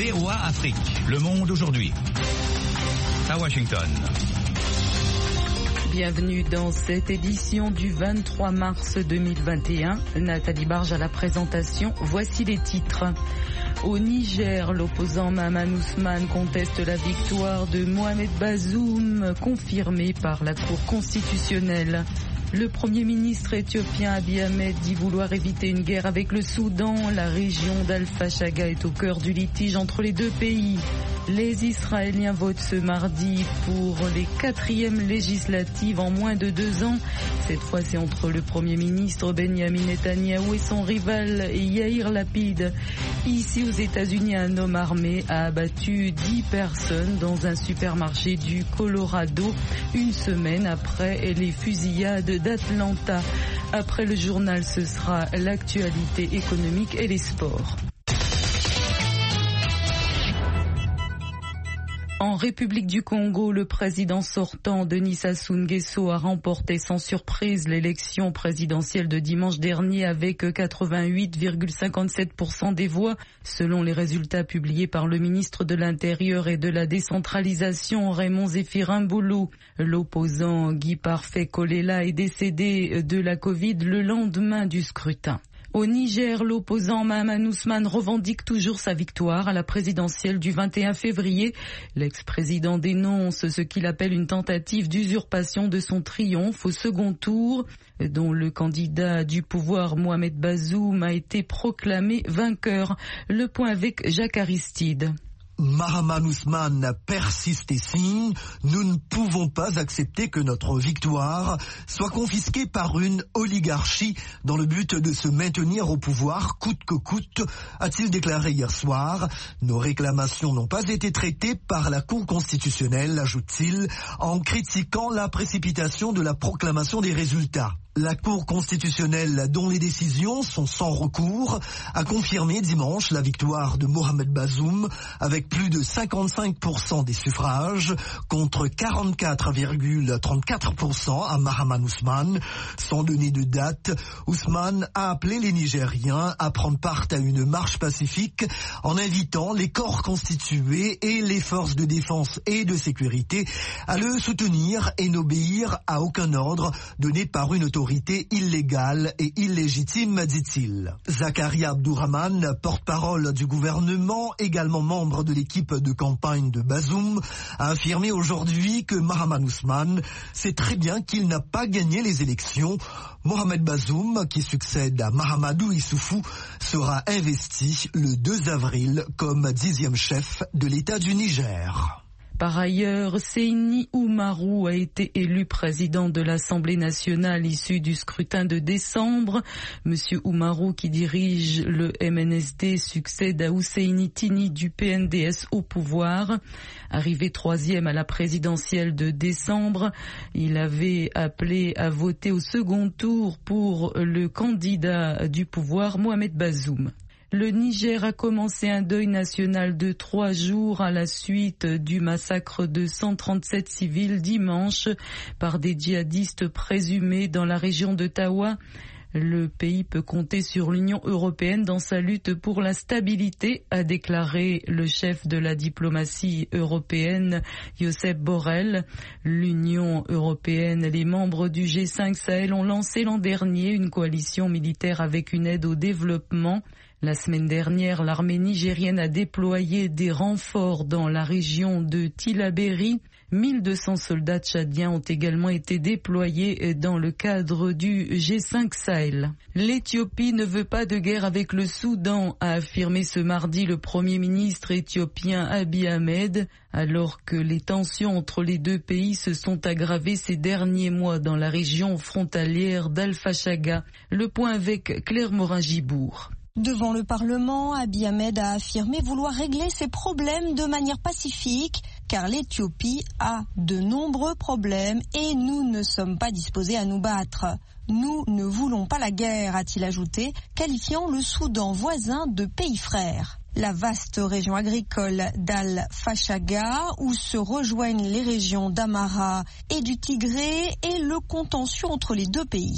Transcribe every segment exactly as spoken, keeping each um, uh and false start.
V O A Afrique, Le Monde aujourd'hui. À Washington. Bienvenue dans cette édition du vingt-trois mars deux mille vingt et un. Nathalie Barge à la présentation. Voici les titres. Au Niger, l'opposant Mahaman Ousmane conteste la victoire de Mohamed Bazoum, confirmée par la Cour constitutionnelle. Le Premier ministre éthiopien Abiy Ahmed dit vouloir éviter une guerre avec le Soudan. La région d'Al-Fashaga est au cœur du litige entre les deux pays. Les Israéliens votent ce mardi pour les quatrièmes législatives en moins de deux ans. Cette fois, c'est entre le Premier ministre Benjamin Netanyahou et son rival Yair Lapid. Ici, aux États-Unis, un homme armé a abattu dix personnes dans un supermarché du Colorado, une semaine après les fusillades d'Atlanta. Après le journal, ce sera l'actualité économique et les sports. En République du Congo, le président sortant Denis Sassou Nguesso a remporté sans surprise l'élection présidentielle de dimanche dernier avec quatre-vingt-huit virgule cinquante-sept pour cent des voix, selon les résultats publiés par le ministre de l'Intérieur et de la décentralisation Raymond Zéphirin Boulou. L'opposant Guy Parfait Kolela est décédé de la Covid le lendemain du scrutin. Au Niger, l'opposant Mahaman Ousmane revendique toujours sa victoire à la présidentielle du vingt et un février. L'ex-président dénonce ce qu'il appelle une tentative d'usurpation de son triomphe au second tour, dont le candidat du pouvoir Mohamed Bazoum a été proclamé vainqueur. Le point avec Jacques Aristide. Mahaman Ousmane persiste et signe. Nous ne pouvons pas accepter que notre victoire soit confisquée par une oligarchie dans le but de se maintenir au pouvoir coûte que coûte, a-t-il déclaré hier soir. Nos réclamations n'ont pas été traitées par la Cour constitutionnelle, ajoute-t-il, en critiquant la précipitation de la proclamation des résultats. La Cour constitutionnelle, dont les décisions sont sans recours, a confirmé dimanche la victoire de Mohamed Bazoum avec plus de cinquante-cinq pour cent des suffrages contre quarante-quatre virgule trente-quatre pour cent à Mahaman Ousmane. Sans donner de date, Ousmane a appelé les Nigériens à prendre part à une marche pacifique en invitant les corps constitués et les forces de défense et de sécurité à le soutenir et n'obéir à aucun ordre donné par une autorité illégale et illégitime, dit-il. Zakaria Abdourahmane, porte-parole du gouvernement, également membre de l'équipe de campagne de Bazoum, a affirmé aujourd'hui que Mahaman Ousmane sait très bien qu'il n'a pas gagné les élections. Mohamed Bazoum, qui succède à Mahamadou Issoufou, sera investi le deux avril comme dixième chef de l'État du Niger. Par ailleurs, Seyni Oumarou a été élu président de l'Assemblée nationale issu du scrutin de décembre. Monsieur Oumarou, qui dirige le M N S D, succède à Ousseini Tini du P N D S au pouvoir. Arrivé troisième à la présidentielle de décembre, il avait appelé à voter au second tour pour le candidat du pouvoir, Mohamed Bazoum. Le Niger a commencé un deuil national de trois jours à la suite du massacre de cent trente-sept civils dimanche par des djihadistes présumés dans la région de Tawa. Le pays peut compter sur l'Union européenne dans sa lutte pour la stabilité, a déclaré le chef de la diplomatie européenne, Josep Borrell. L'Union européenne et les membres du G cinq Sahel ont lancé l'an dernier une coalition militaire avec une aide au développement. La semaine dernière, l'armée nigérienne a déployé des renforts dans la région de Tillabéri. mille deux cents soldats tchadiens ont également été déployés dans le cadre du G cinq Sahel. L'Éthiopie ne veut pas de guerre avec le Soudan, a affirmé ce mardi le Premier ministre éthiopien Abiy Ahmed, alors que les tensions entre les deux pays se sont aggravées ces derniers mois dans la région frontalière d'Al-Fashaga. Le point avec Claire Morin-Gibourg. Devant le Parlement, Abiy Ahmed a affirmé vouloir régler ses problèmes de manière pacifique, car l'Éthiopie a de nombreux problèmes et nous ne sommes pas disposés à nous battre. Nous ne voulons pas la guerre, a-t-il ajouté, qualifiant le Soudan voisin de pays frère. La vaste région agricole d'Al-Fashaga, où se rejoignent les régions d'Amara et du Tigré, et le contentieux entre les deux pays.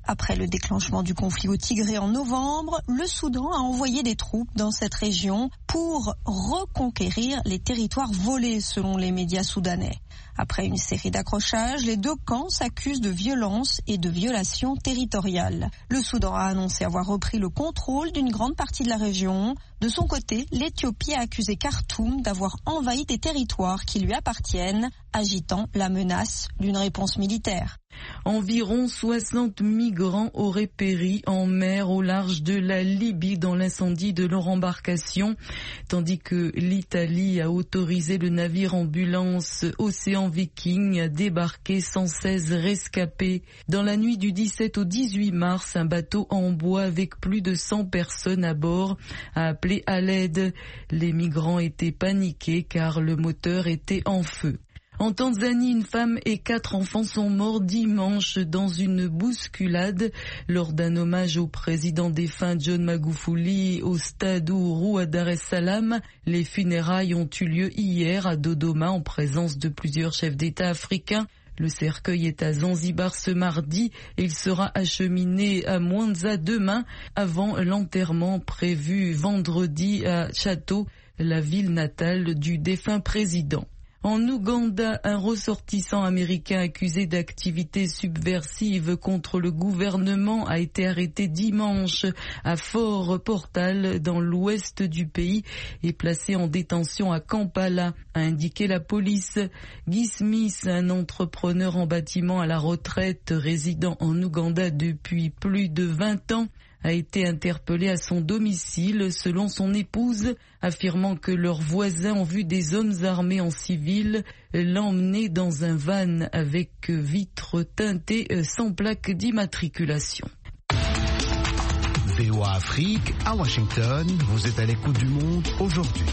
Après le déclenchement du conflit au Tigré en novembre, le Soudan a envoyé des troupes dans cette région pour reconquérir les territoires volés selon les médias soudanais. Après une série d'accrochages, les deux camps s'accusent de violence et de violations territoriales. Le Soudan a annoncé avoir repris le contrôle d'une grande partie de la région. De son côté, l'Éthiopie a accusé Khartoum d'avoir envahi des territoires qui lui appartiennent, agitant la menace d'une réponse militaire. Environ soixante migrants auraient péri en mer au large de la Libye dans l'incendie de leur embarcation, tandis que l'Italie a autorisé le navire ambulance Océan Viking à débarquer cent seize rescapés. Dans la nuit du dix-sept au dix-huit mars, un bateau en bois avec plus de cent personnes à bord a appelé à l'aide. Les migrants étaient paniqués car le moteur était en feu. En Tanzanie, une femme et quatre enfants sont morts dimanche dans une bousculade lors d'un hommage au président défunt John Magufuli au stade Uhuru à Dar es Salaam. Les funérailles ont eu lieu hier à Dodoma en présence de plusieurs chefs d'État africains. Le cercueil est à Zanzibar ce mardi et il sera acheminé à Mwanza demain avant l'enterrement prévu vendredi à Chateau, la ville natale du défunt président. En Ouganda, un ressortissant américain accusé d'activités subversives contre le gouvernement a été arrêté dimanche à Fort Portal dans l'ouest du pays et placé en détention à Kampala, a indiqué la police. Guy Smith, un entrepreneur en bâtiment à la retraite résidant en Ouganda depuis plus de vingt ans, a été interpellé à son domicile selon son épouse, affirmant que leurs voisins ont vu des hommes armés en civil l'emmener dans un van avec vitres teintées sans plaque d'immatriculation. V O A Afrique à Washington, vous êtes à l'écoute du monde aujourd'hui.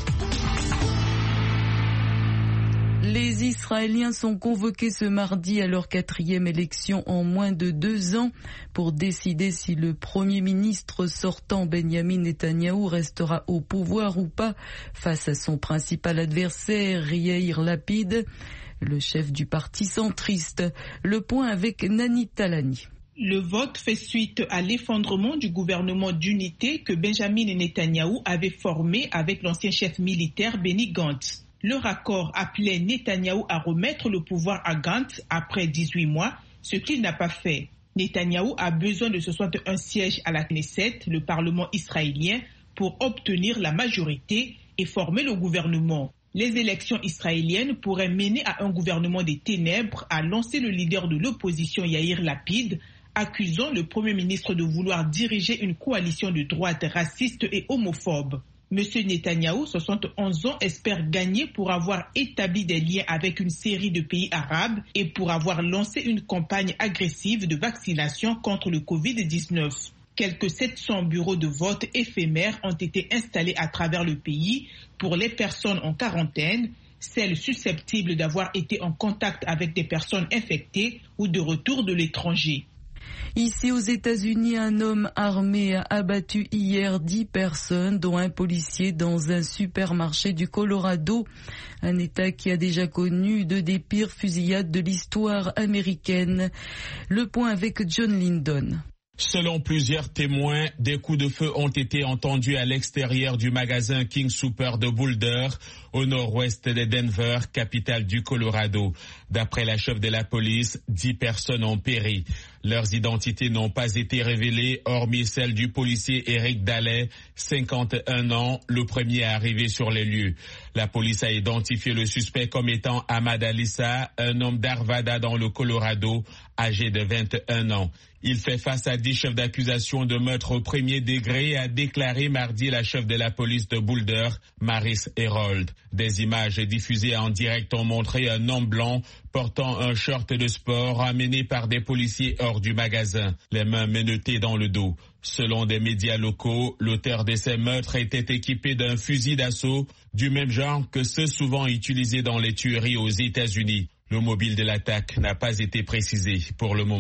Les Israéliens sont convoqués ce mardi à leur quatrième élection en moins de deux ans pour décider si le Premier ministre sortant Benjamin Netanyahou restera au pouvoir ou pas face à son principal adversaire Yair Lapid, le chef du parti centriste. Le point avec Nani Talani. Le vote fait suite à l'effondrement du gouvernement d'unité que Benjamin Netanyahou avait formé avec l'ancien chef militaire Benny Gantz. Leur accord appelait Netanyahou à remettre le pouvoir à Gantz après dix-huit mois, ce qu'il n'a pas fait. Netanyahou a besoin de soixante-et-un sièges à la Knesset, le Parlement israélien, pour obtenir la majorité et former le gouvernement. Les élections israéliennes pourraient mener à un gouvernement des ténèbres, a lancé le leader de l'opposition Yair Lapid, accusant le Premier ministre de vouloir diriger une coalition de droite raciste et homophobe. Monsieur Netanyahou, soixante et onze ans, espère gagner pour avoir établi des liens avec une série de pays arabes et pour avoir lancé une campagne agressive de vaccination contre le covid dix-neuf. Quelques sept cents bureaux de vote éphémères ont été installés à travers le pays pour les personnes en quarantaine, celles susceptibles d'avoir été en contact avec des personnes infectées ou de retour de l'étranger. Ici aux États-Unis, un homme armé a abattu hier dix personnes, dont un policier dans un supermarché du Colorado, un État qui a déjà connu deux des pires fusillades de l'histoire américaine. Le point avec John Lyndon. Selon plusieurs témoins, des coups de feu ont été entendus à l'extérieur du magasin King Soopers de Boulder, au nord-ouest de Denver, capitale du Colorado. D'après la chef de la police, dix personnes ont péri. Leurs identités n'ont pas été révélées, hormis celle du policier Eric Daley, cinquante et un ans, le premier à arriver sur les lieux. La police a identifié le suspect comme étant Ahmad Alissa, un homme d'Arvada dans le Colorado, âgé de vingt et un ans. Il fait face à dix chefs d'accusation de meurtre au premier degré, a déclaré mardi la chef de la police de Boulder, Maris Herold. Des images diffusées en direct ont montré un homme blanc portant un short de sport amené par des policiers hors du magasin, les mains menottées dans le dos. Selon des médias locaux, l'auteur de ces meurtres était équipé d'un fusil d'assaut du même genre que ceux souvent utilisés dans les tueries aux États-Unis. Le mobile de l'attaque n'a pas été précisé pour le moment.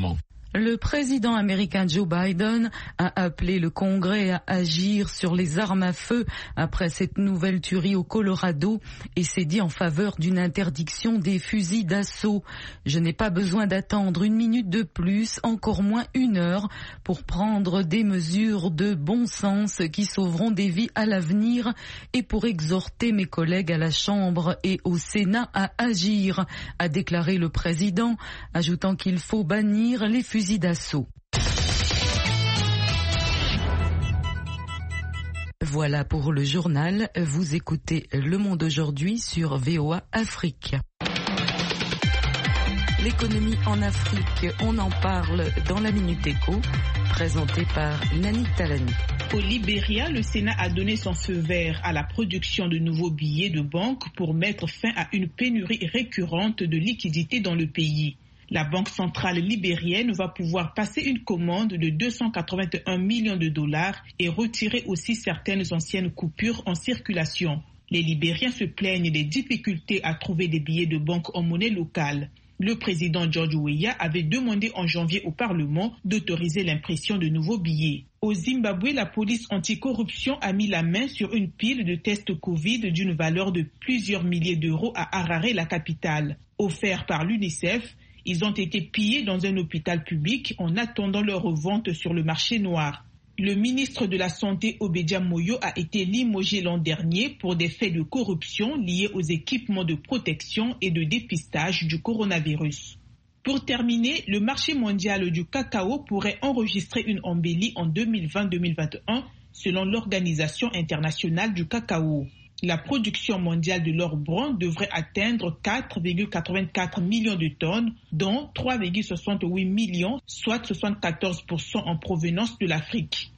Le président américain Joe Biden a appelé le Congrès à agir sur les armes à feu après cette nouvelle tuerie au Colorado et s'est dit en faveur d'une interdiction des fusils d'assaut. Je n'ai pas besoin d'attendre une minute de plus, encore moins une heure, pour prendre des mesures de bon sens qui sauveront des vies à l'avenir et pour exhorter mes collègues à la Chambre et au Sénat à agir, a déclaré le président, ajoutant qu'il faut bannir les fusils d'assaut. Voilà pour le journal. Vous écoutez Le Monde aujourd'hui sur V O A Afrique. L'économie en Afrique, on en parle dans la Minute Éco, présentée par Nani Talani. Au Libéria, le Sénat a donné son feu vert à la production de nouveaux billets de banque pour mettre fin à une pénurie récurrente de liquidités dans le pays. La Banque centrale libérienne va pouvoir passer une commande de deux cent quatre-vingt-un millions de dollars et retirer aussi certaines anciennes coupures en circulation. Les Libériens se plaignent des difficultés à trouver des billets de banque en monnaie locale. Le président George Weah avait demandé en janvier au Parlement d'autoriser l'impression de nouveaux billets. Au Zimbabwe, la police anticorruption a mis la main sur une pile de tests Covid d'une valeur de plusieurs milliers d'euros à Harare, la capitale. Offerts par l'UNICEF, ils ont été pillés dans un hôpital public en attendant leur revente sur le marché noir. Le ministre de la Santé, Obedia Moyo, a été limogé l'an dernier pour des faits de corruption liés aux équipements de protection et de dépistage du coronavirus. Pour terminer, le marché mondial du cacao pourrait enregistrer une embellie en deux mille vingt deux mille vingt et un selon l'Organisation internationale du cacao. La production mondiale de l'or brun devrait atteindre quatre virgule quatre-vingt-quatre millions de tonnes, dont trois virgule soixante-huit millions, soit soixante-quatorze pour cent en provenance de l'Afrique.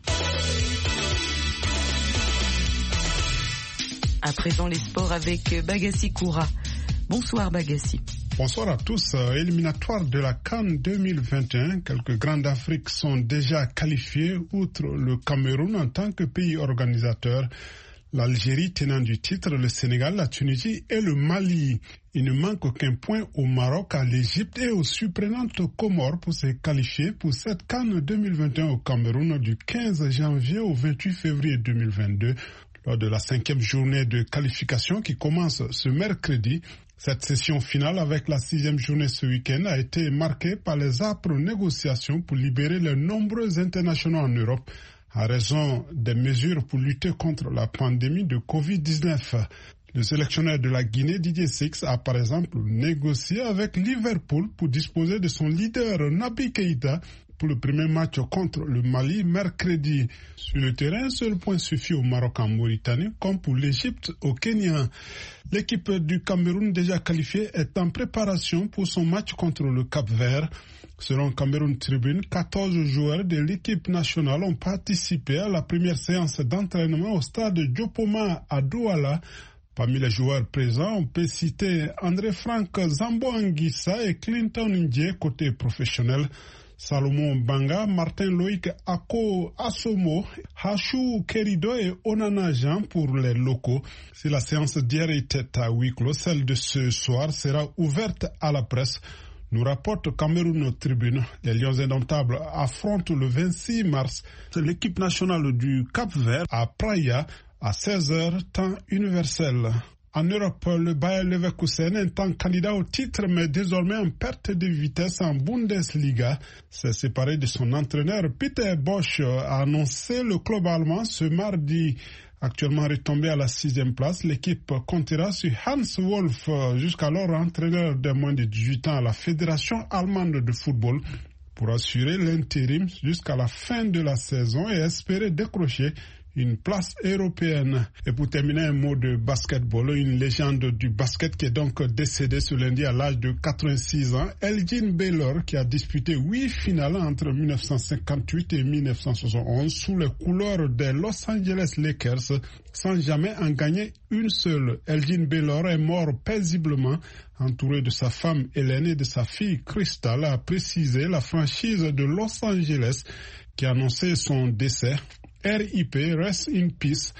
À présent, les sports avec Bagassi Koura. Bonsoir Bagassi. Bonsoir à tous. Éliminatoire de la CAN deux mille vingt et un, quelques grands d'Afrique sont déjà qualifiés, outre le Cameroun en tant que pays organisateur. L'Algérie tenant du titre, le Sénégal, la Tunisie et le Mali. Il ne manque aucun point au Maroc, à l'Égypte et aux surprenantes Comores pour se qualifier pour cette CAN deux mille vingt et un au Cameroun du quinze janvier au vingt-huit février deux mille vingt-deux. Lors de la cinquième journée de qualification qui commence ce mercredi, cette session finale avec la sixième journée ce week-end a été marquée par les âpres négociations pour libérer les nombreux internationaux en Europe à raison des mesures pour lutter contre la pandémie de covid dix-neuf. Le sélectionneur de la Guinée, Didier Six, a par exemple négocié avec Liverpool pour disposer de son leader Naby Keïta pour le premier match contre le Mali mercredi. Sur le terrain, seul point suffit au Maroc en Mauritanie, comme pour l'Égypte au Kenya. L'équipe du Cameroun déjà qualifiée est en préparation pour son match contre le Cap-Vert. Selon Cameroun Tribune, quatorze joueurs de l'équipe nationale ont participé à la première séance d'entraînement au stade Diopoma à Douala. Parmi les joueurs présents, on peut citer André-Franck Zambo-Anguissa et Clinton Ndié côté professionnel. Salomon Banga, Martin Loïc Ako Asomo, Hachou Kerido et Onana Jean pour les locaux. Si la séance d'hier était à huis clos, celle de ce soir sera ouverte à la presse. Nous rapporte Cameroun Tribune. Les Lions indomptables affrontent le vingt-six mars l'équipe nationale du Cap-Vert à Praia à seize heures, temps universel. En Europe, le Bayer Leverkusen étant candidat au titre, mais désormais en perte de vitesse en Bundesliga, s'est séparé de son entraîneur Peter Bosch, a annoncé le club allemand ce mardi. Actuellement retombé à la sixième place, l'équipe comptera sur Hans Wolf, jusqu'alors entraîneur de moins de dix-huit ans à la Fédération allemande de football, pour assurer l'intérim jusqu'à la fin de la saison et espérer décrocher une place européenne. Et pour terminer, un mot de basketball, une légende du basket qui est donc décédée ce lundi à l'âge de quatre-vingt-six ans, Elgin Baylor, qui a disputé huit finales entre mille neuf cent cinquante-huit et mille neuf cent soixante et onze sous les couleurs des Los Angeles Lakers, sans jamais en gagner une seule. Elgin Baylor est mort paisiblement, entouré de sa femme Hélène et de sa fille Crystal, a précisé la franchise de Los Angeles qui a annoncé son décès. R I P, Rest in Peace,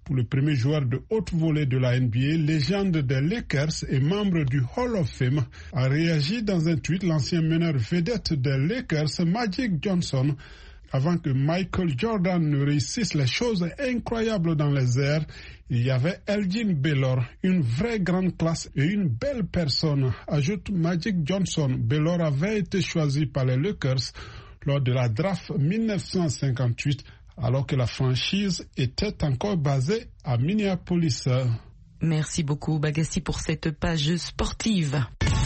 pour le premier joueur de haute volée de la N B A, légende des Lakers et membre du Hall of Fame, a réagi dans un tweet. L'ancien meneur vedette des Lakers, Magic Johnson, avant que Michael Jordan ne réussisse les choses incroyables dans les airs, il y avait Elgin Baylor, une vraie grande classe et une belle personne, ajoute Magic Johnson. Baylor avait été choisi par les Lakers lors de la draft mille neuf cent cinquante-huit, alors que la franchise était encore basée à Minneapolis. Merci beaucoup Bagassi pour cette page sportive.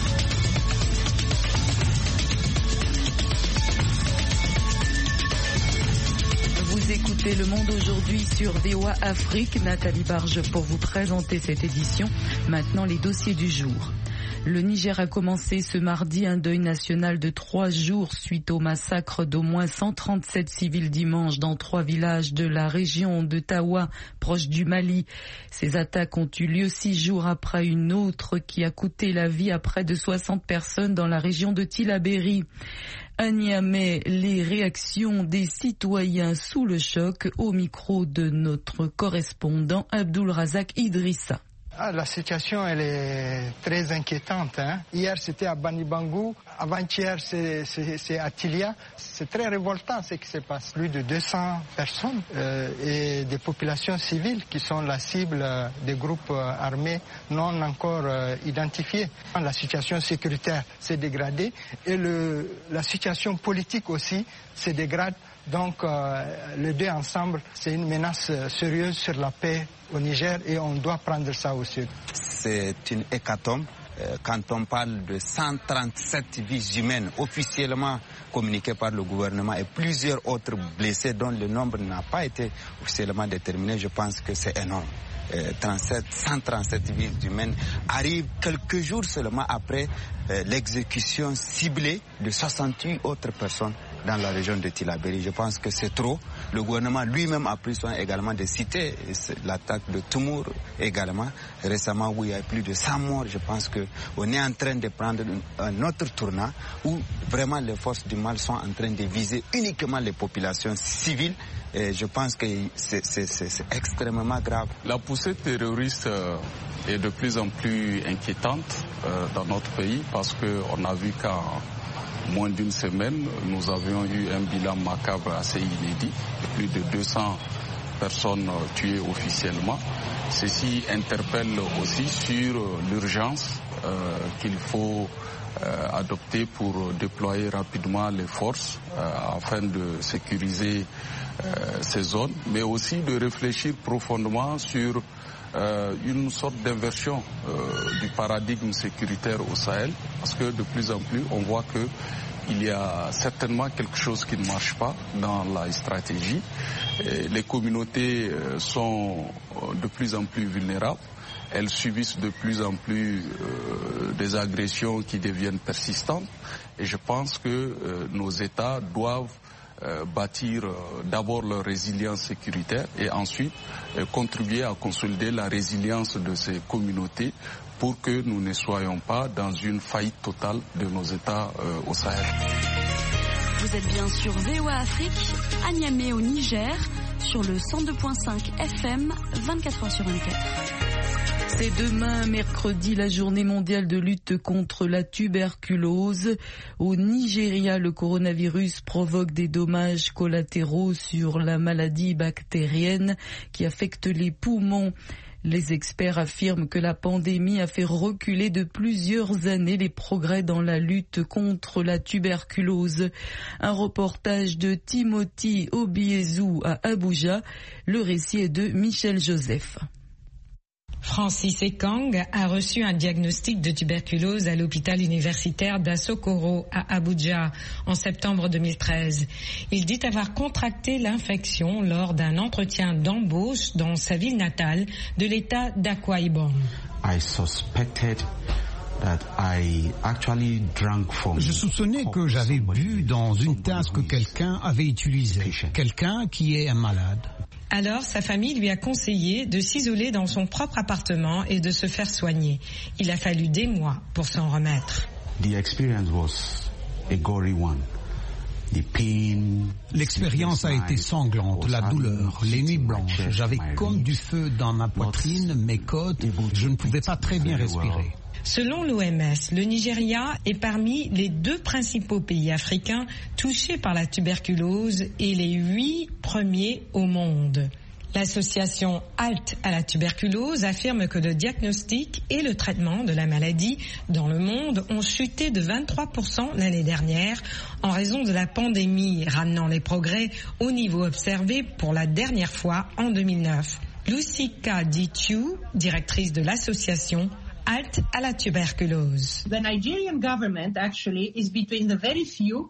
Vous écoutez Le Monde aujourd'hui sur V O A Afrique. Nathalie Barge pour vous présenter cette édition. Maintenant les dossiers du jour. Le Niger a commencé ce mardi un deuil national de trois jours suite au massacre d'au moins cent trente-sept civils dimanche dans trois villages de la région de Tawa, proche du Mali. Ces attaques ont eu lieu six jours après une autre qui a coûté la vie à près de soixante personnes dans la région de Tillabéri. À Niamey, les réactions des citoyens sous le choc au micro de notre correspondant Abdul Razak Idrissa. Ah, la situation elle est très inquiétante. Hein. Hier c'était à Banibangou, avant-hier c'est, c'est, c'est à Tilia. C'est très révoltant ce qui se passe. Plus de deux cents personnes euh, et des populations civiles qui sont la cible euh, des groupes euh, armés non encore euh, identifiés. La situation sécuritaire s'est dégradée et le, la situation politique aussi se dégrade. Donc euh, les deux ensemble, c'est une menace sérieuse sur la paix au Niger et on doit prendre ça au sud. C'est une hécatombe. Euh, quand on parle de cent trente-sept vies humaines officiellement communiquées par le gouvernement et plusieurs autres blessés dont le nombre n'a pas été officiellement déterminé, je pense que c'est énorme. Euh, trente-sept, cent trente-sept vies humaines arrivent quelques jours seulement après euh, l'exécution ciblée de soixante-huit autres personnes dans la région de Tillabéri. Je pense que c'est trop. Le gouvernement lui-même a pris soin également de citer l'attaque de Toumour également, récemment où il y a plus de cent morts. Je pense qu'on est en train de prendre un autre tournant où vraiment les forces du mal sont en train de viser uniquement les populations civiles. Et je pense que c'est, c'est, c'est, c'est extrêmement grave. La poussée terroriste euh, est de plus en plus inquiétante euh, dans notre pays parce qu'on a vu qu'en moins d'une semaine, nous avions eu un bilan macabre assez inédit, plus de deux cents personnes tuées officiellement. Ceci interpelle aussi sur l'urgence euh, qu'il faut euh, adopter pour déployer rapidement les forces euh, afin de sécuriser euh, ces zones, mais aussi de réfléchir profondément sur Euh, une sorte d'inversion euh, du paradigme sécuritaire au Sahel, parce que de plus en plus on voit que il y a certainement quelque chose qui ne marche pas dans la stratégie. Et les communautés euh, sont de plus en plus vulnérables. Elles subissent de plus en plus euh, des agressions qui deviennent persistantes. Et je pense que euh, nos États doivent Euh, bâtir euh, d'abord leur résilience sécuritaire et ensuite euh, contribuer à consolider la résilience de ces communautés pour que nous ne soyons pas dans une faillite totale de nos États euh, au Sahel. Vous êtes bien sur V O A Afrique, à Niamey au Niger, sur le cent deux virgule cinq F M, vingt-quatre heures sur vingt-quatre. C'est demain, mercredi, la journée mondiale de lutte contre la tuberculose. Au Nigeria, le coronavirus provoque des dommages collatéraux sur la maladie bactérienne qui affecte les poumons. Les experts affirment que la pandémie a fait reculer de plusieurs années les progrès dans la lutte contre la tuberculose. Un reportage de Timothy Obiezou à Abuja. Le récit est de Michel Joseph. Francis Ekang a reçu un diagnostic de tuberculose à l'hôpital universitaire d'Asokoro à Abuja en septembre deux mille treize. Il dit avoir contracté l'infection lors d'un entretien d'embauche dans sa ville natale de l'État d'Akwa Ibom. I suspected that I actually drank from Je soupçonnais que j'avais bu dans une tasse que quelqu'un avait utilisée, quelqu'un qui est un malade. Alors, sa famille lui a conseillé de s'isoler dans son propre appartement et de se faire soigner. Il a fallu des mois pour s'en remettre. The experience was a gory one. L'expérience a été sanglante, la douleur, les nuits blanches. J'avais comme du feu dans ma poitrine, mes côtes, je ne pouvais pas très bien respirer. Selon l'O M S, le Nigeria est parmi les deux principaux pays africains touchés par la tuberculose et les huit premiers au monde. L'association Halte à la tuberculose affirme que le diagnostic et le traitement de la maladie dans le monde ont chuté de vingt-trois pour cent l'année dernière en raison de la pandémie, ramenant les progrès au niveau observé pour la dernière fois en deux mille neuf. Lucika Ditiu, directrice de l'association Halte à la tuberculose. The Nigerian government actually is between the very few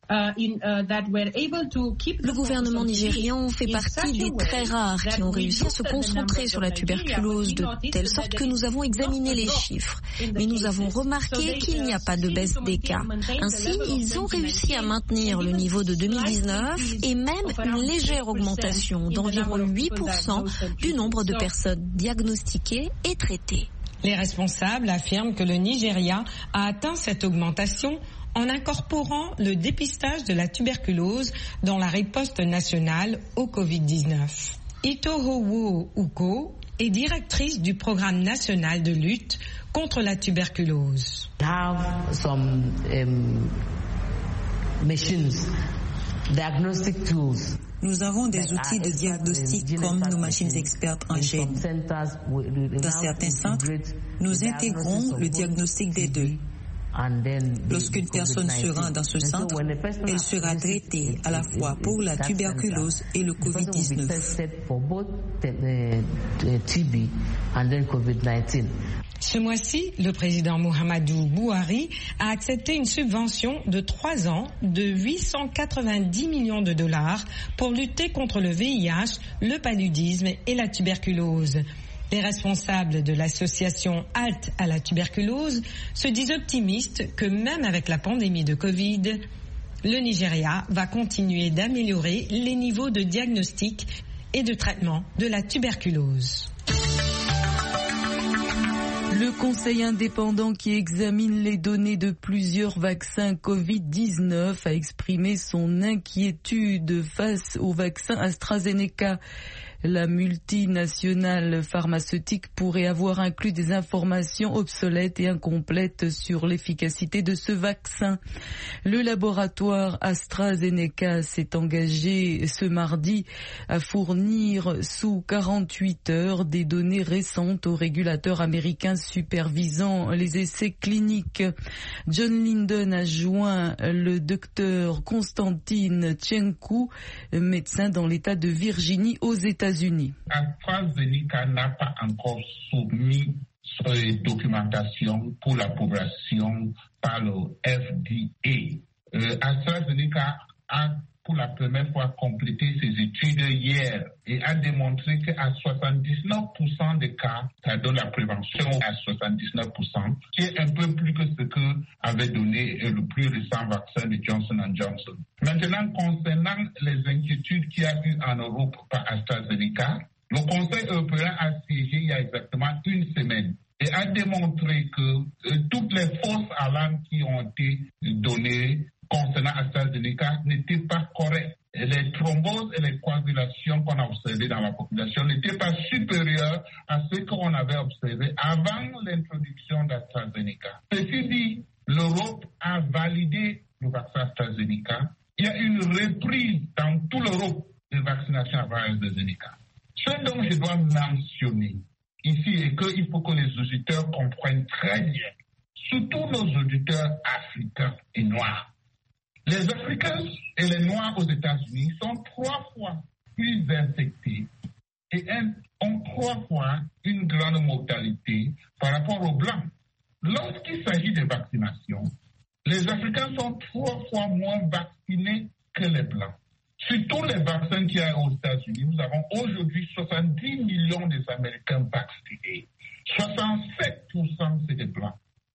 Le gouvernement nigérian fait partie des très rares qui ont réussi à se concentrer sur la tuberculose de telle sorte que nous avons examiné les chiffres. Mais nous avons remarqué qu'il n'y a pas de baisse des cas. Ainsi, ils ont réussi à maintenir le niveau de deux mille dix-neuf et même une légère augmentation d'environ huit pour cent du nombre de personnes diagnostiquées et traitées. Les responsables affirment que le Nigeria a atteint cette augmentation en incorporant le dépistage de la tuberculose dans la riposte nationale au covid dix-neuf. Itohowo Uko est directrice du programme national de lutte contre la tuberculose. Have some um, machines, diagnostic tools. Nous avons des outils de diagnostic comme nos machines expertes en gènes. Dans certains centres, nous intégrons le diagnostic des deux. Lorsqu'une personne se rend dans ce centre, elle sera traitée à la fois pour la tuberculose et le covid dix-neuf. Ce mois-ci, le président Muhammadu Buhari a accepté une subvention de trois ans de huit cent quatre-vingt-dix millions de dollars pour lutter contre le V I H, le paludisme et la tuberculose. Les responsables de l'association Halte à la tuberculose se disent optimistes que même avec la pandémie de Covid, le Nigeria va continuer d'améliorer les niveaux de diagnostic et de traitement de la tuberculose. Le Conseil indépendant qui examine les données de plusieurs vaccins covid dix-neuf a exprimé son inquiétude face au vaccin AstraZeneca. La multinationale pharmaceutique pourrait avoir inclus des informations obsolètes et incomplètes sur l'efficacité de ce vaccin. Le laboratoire AstraZeneca s'est engagé ce mardi à fournir sous quarante-huit heures des données récentes au régulateur américain supervisant les essais cliniques. John Linden a joint le docteur Constantine Tchenkou, médecin dans l'État de Virginie aux États-Unis. AstraZeneca n'a pas encore soumis sa documentation pour l'approbation par le F D A. Euh, AstraZeneca a pour la première fois complété ses études hier et a démontré qu'à soixante-dix-neuf pour cent des cas, ça donne la prévention à soixante-dix-neuf pour cent, qui est un peu plus que ce que avait donné le plus récent vaccin de Johnson and Johnson. Maintenant, concernant les inquiétudes qu'il y a eu en Europe par AstraZeneca, le Conseil européen a siégé il y a exactement une semaine et a démontré que euh, toutes les fausses alarmes qui ont été données concernant AstraZeneca n'étaient pas correctes. Et les thromboses et les coagulations qu'on a observées dans la population n'étaient pas supérieures à ce qu'on avait observé avant l'introduction d'AstraZeneca. Ceci dit, l'Europe a validé le vaccin AstraZeneca. Il y a une reprise dans toute l'Europe de vaccination à AstraZeneca. Ce dont je dois mentionner ici est qu'il faut que les auditeurs comprennent très bien, surtout nos auditeurs africains et noirs. Les Africains et les Noirs aux États-Unis sont trois fois plus infectés et ont trois fois une grande mortalité par rapport aux Blancs. Lorsqu'il s'agit de vaccination, les Africains sont trois fois moins vaccinés que les Blancs. Sur tous les vaccins qu'il y a aux États-Unis, nous avons aujourd'hui soixante-dix millions d'Américains vaccinés. soixante-sept pour cent c'est des Blancs.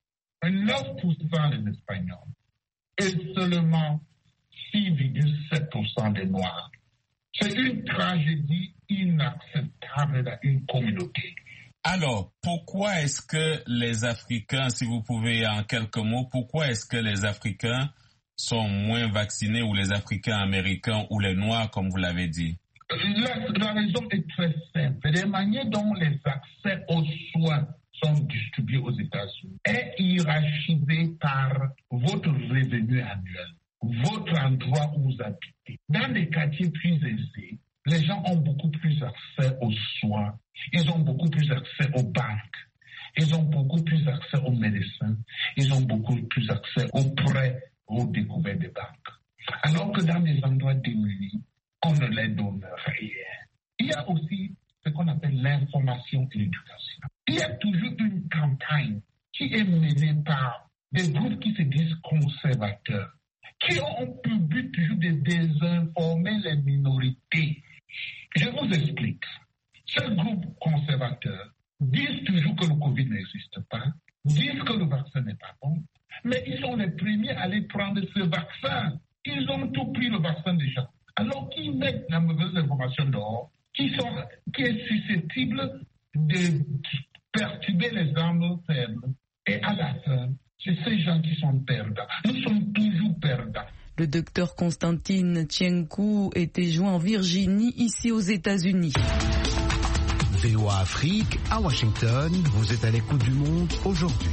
neuf pour cent les Espagnols. Et seulement six virgule sept pour cent des Noirs. C'est une tragédie inacceptable dans une communauté. Alors, pourquoi est-ce que les Africains, si vous pouvez en quelques mots, pourquoi est-ce que les Africains sont moins vaccinés, ou les Africains américains ou les Noirs, comme vous l'avez dit? La, la raison est très simple. La manière dont les accès aux soins sont distribués aux États-Unis est hiérarchisée par votre revenu annuel, votre endroit où vous habitez. Dans les quartiers plus aisés, les gens ont beaucoup plus accès aux soins, ils ont beaucoup plus accès aux banques, ils ont beaucoup plus accès aux médecins, ils ont beaucoup plus accès aux prêts, aux découvertes des banques. Alors que dans les endroits démunis, on ne les donne rien. Il y a aussi ce qu'on appelle l'information et l'éducation. Il y a toujours une campagne qui est menée par des groupes qui se disent conservateurs, qui ont pour but toujours de désinformer les minorités. Je vous explique. Ces groupes conservateurs disent toujours que le Covid n'existe pas, disent que le vaccin n'est pas bon, mais ils sont les premiers à aller prendre ce vaccin. Ils ont tout pris le vaccin déjà. Alors qu'ils mettent la mauvaise information dehors, qui, sont, qui est susceptible de perturber les âmes faibles. Et à la fin, c'est ces gens qui sont perdants. Nous sommes toujours perdants. Le docteur Constantine Tchenkou était joint en Virginie, ici aux États-Unis. V O A Afrique, à Washington, vous êtes à l'écoute du monde aujourd'hui.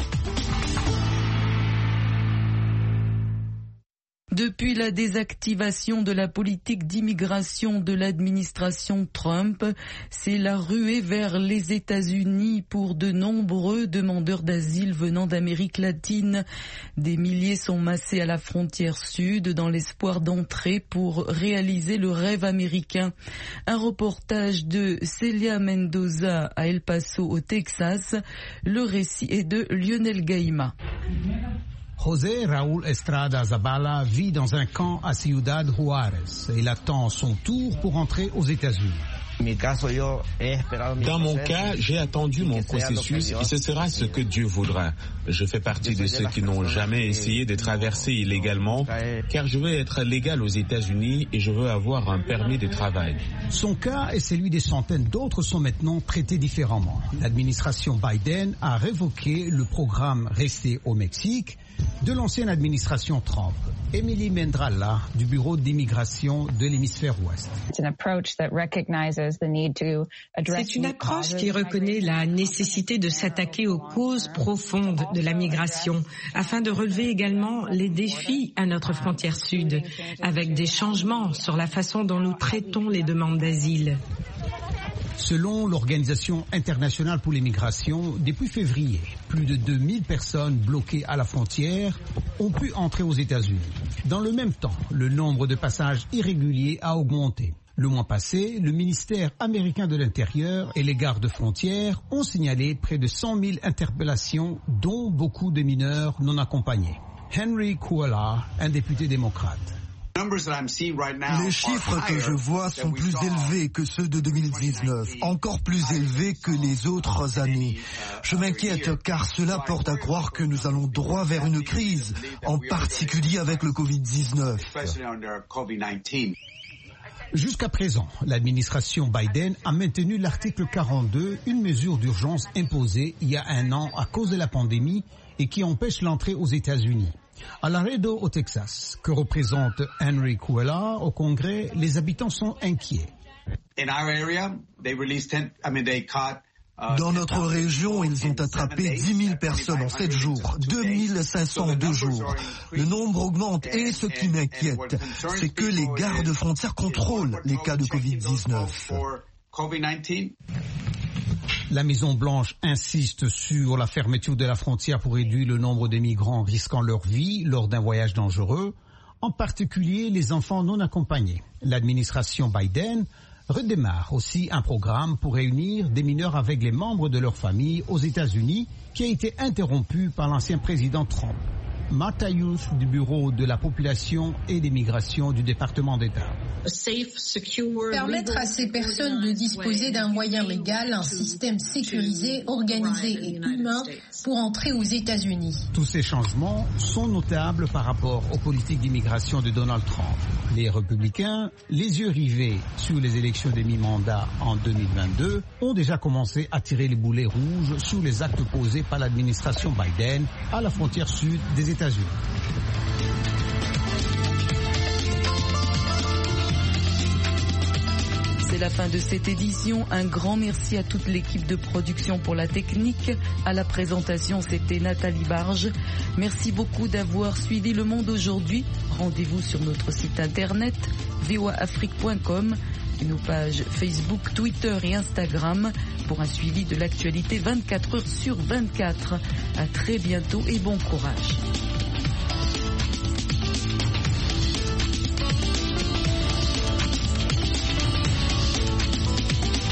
Depuis la désactivation de la politique d'immigration de l'administration Trump, c'est la ruée vers les États-Unis pour de nombreux demandeurs d'asile venant d'Amérique latine. Des milliers sont massés à la frontière sud dans l'espoir d'entrer pour réaliser le rêve américain. Un reportage de Celia Mendoza à El Paso au Texas. Le récit est de Lionel Gaima. José Raúl Estrada Zabala vit dans un camp à Ciudad Juárez. Il attend son tour pour entrer aux États-Unis. Dans mon cas, j'ai attendu mon processus et ce sera ce que Dieu voudra. Je fais partie de ceux qui n'ont jamais essayé de traverser illégalement, car je veux être légal aux États-Unis et je veux avoir un permis de travail. Son cas et celui des centaines d'autres sont maintenant traités différemment. L'administration Biden a révoqué le programme Rester au Mexique de l'ancienne administration Trump. Émilie Mendrala, du bureau d'immigration de l'hémisphère ouest. C'est une approche qui reconnaît la nécessité de s'attaquer aux causes profondes de la migration, afin de relever également les défis à notre frontière sud, avec des changements sur la façon dont nous traitons les demandes d'asile. Selon l'Organisation internationale pour les migrations, depuis février, plus de deux mille personnes bloquées à la frontière ont pu entrer aux États-Unis. Dans le même temps, le nombre de passages irréguliers a augmenté. Le mois passé, le ministère américain de l'Intérieur et les gardes-frontières ont signalé près de cent mille interpellations, dont beaucoup de mineurs non accompagnés. Henry Kuala, un député démocrate. Les chiffres que je vois sont plus élevés que ceux de deux mille dix-neuf, encore plus élevés que les autres années. Je m'inquiète car cela porte à croire que nous allons droit vers une crise, en particulier avec le covid dix-neuf. Jusqu'à présent, l'administration Biden a maintenu l'article quarante-deux, une mesure d'urgence imposée il y a un an à cause de la pandémie et qui empêche l'entrée aux États-Unis. À Laredo, au Texas, que représente Henry Kuela au Congrès, les habitants sont inquiets. Dans notre région, ils ont attrapé dix mille personnes en sept jours, deux mille cinq cents en deux jours. Le nombre augmente et ce qui m'inquiète, c'est que les gardes-frontières contrôlent les cas de covid dix-neuf. La Maison-Blanche insiste sur la fermeture de la frontière pour réduire le nombre de migrants risquant leur vie lors d'un voyage dangereux, en particulier les enfants non accompagnés. L'administration Biden redémarre aussi un programme pour réunir des mineurs avec les membres de leur famille aux États-Unis qui a été interrompu par l'ancien président Trump. Matayus du Bureau de la Population et des Migrations du département d'État. Permettre à ces personnes de disposer d'un moyen légal, un système sécurisé, organisé et humain pour entrer aux États-Unis. Tous ces changements sont notables par rapport aux politiques d'immigration de Donald Trump. Les républicains, les yeux rivés sur les élections de mi-mandat en deux mille vingt-deux, ont déjà commencé à tirer les boulets rouges sur les actes posés par l'administration Biden à la frontière sud des États-Unis. la fin de cette édition. Un grand merci à toute l'équipe de production pour la technique. À la présentation, c'était Nathalie Barge. Merci beaucoup d'avoir suivi Le Monde aujourd'hui. Rendez-vous sur notre site internet v o a afrique point com et nos pages Facebook, Twitter et Instagram pour un suivi de l'actualité vingt-quatre heures sur vingt-quatre. À très bientôt et bon courage.